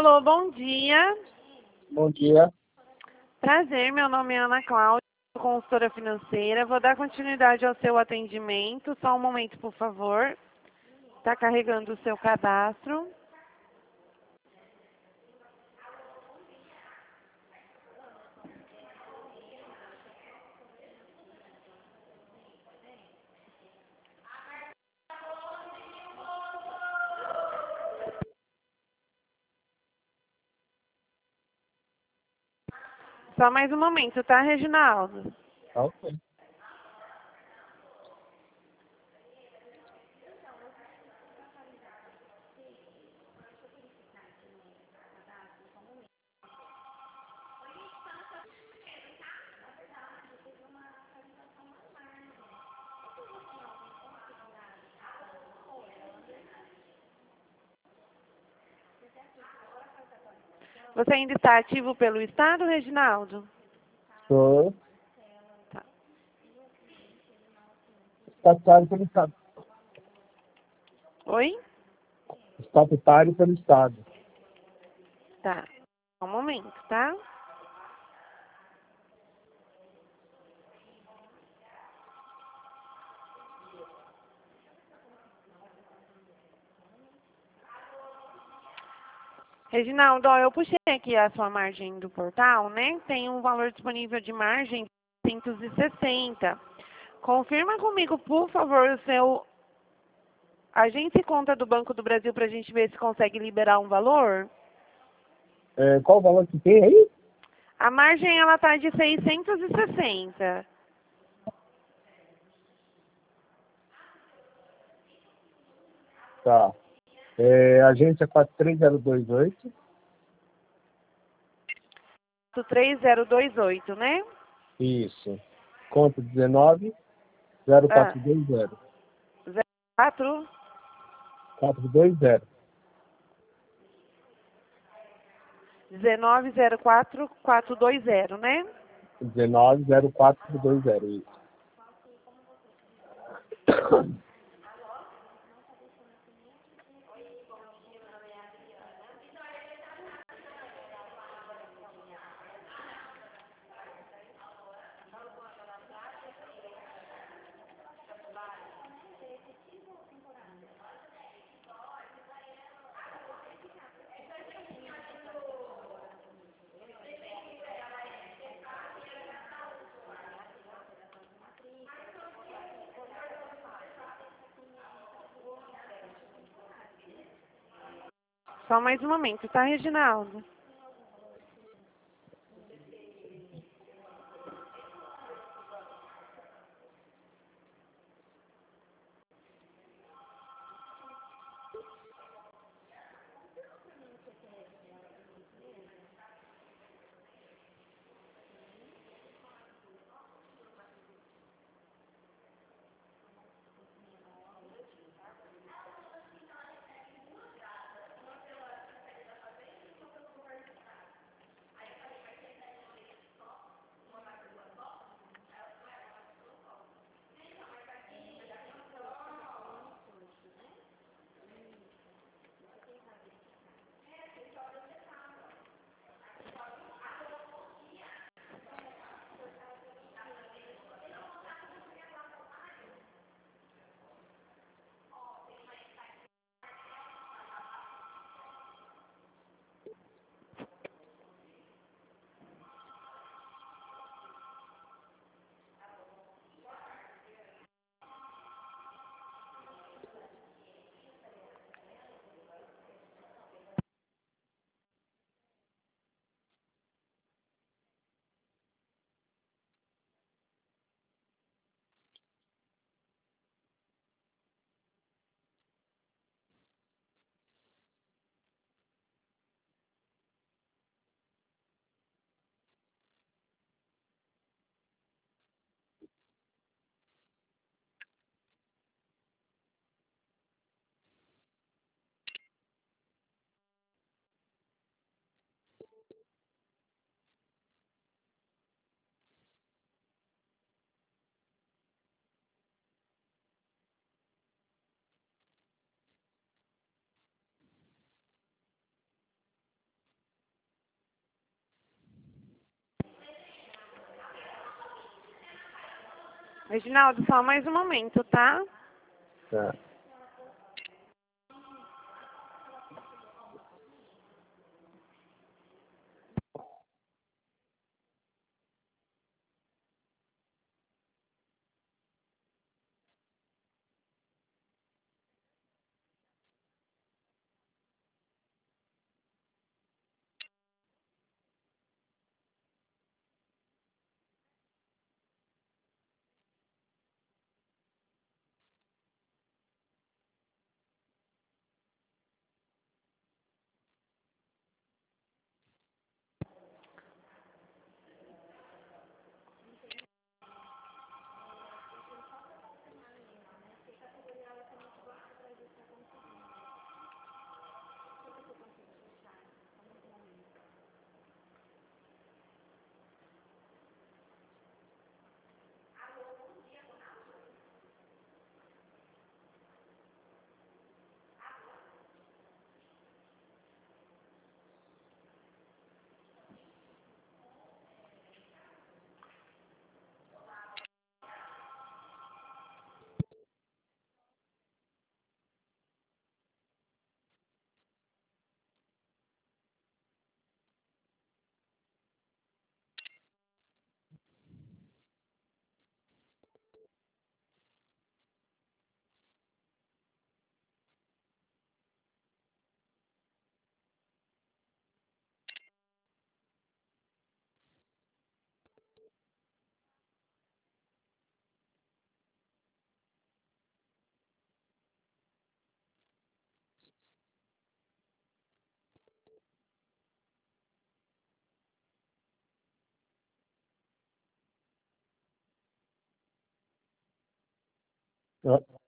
Alô, bom dia. Bom dia. Prazer, meu nome é Ana Cláudia, sou consultora financeira. Vou dar continuidade ao seu atendimento. Só um momento, por favor. Está carregando o seu cadastro. Só mais um momento, tá, Reginaldo? Tá ok. Você ainda está ativo pelo Estado, Reginaldo? Sou Tá. estatutário pelo Estado. Oi? Estatutário pelo Estado. Tá. Um momento, tá? Reginaldo, ó, eu puxei aqui a sua margem do portal, né? Tem um valor disponível de margem de 160. Confirma comigo, por favor, o seu agente e conta do Banco do Brasil para a gente ver se consegue liberar um valor. Qual o valor que tem aí? A margem, ela tá de 660. Tá. Agência 43028. 3028, né? Isso. Conta 19 Ah, 0420. 04 420. 1904420, né? 19 0420. Isso. Só mais um momento, tá, Reginaldo? Reginaldo, só mais um momento, tá? Tá. Ó.